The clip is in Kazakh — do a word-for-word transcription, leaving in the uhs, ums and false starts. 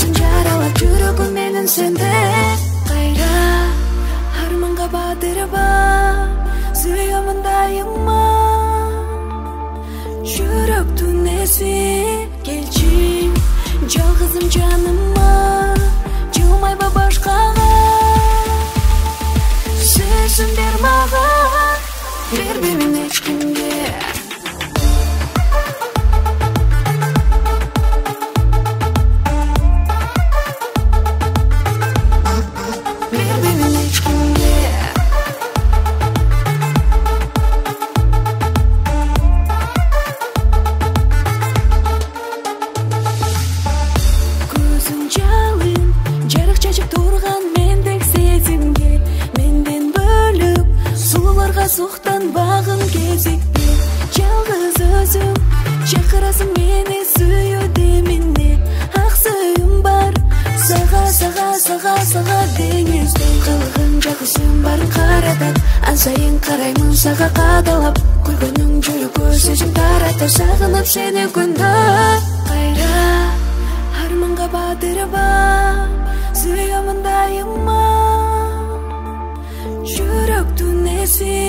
Жалғызым жаралап жүрегім менің сенде. Қайра арманға батырба сүйемін дайыма. Жүректің несі келші жалғызым жаныма. Жылмайба башқаға сөзім бер маған, бербеймін ешкімге. Соқтан бағым кезекте жалғыз өзім шақырасың мені сүюдеміне. Ақ сүйім бар саға саға саға саға деңіздей. Қылығың жақысың барын қаратат, ан сайын қараймын саға қадалап. Күлгінің жүрегі сөзім таратар, сағынып сені күнді. Қайра арманға батырба сүйемін дайыма. Жүректің несі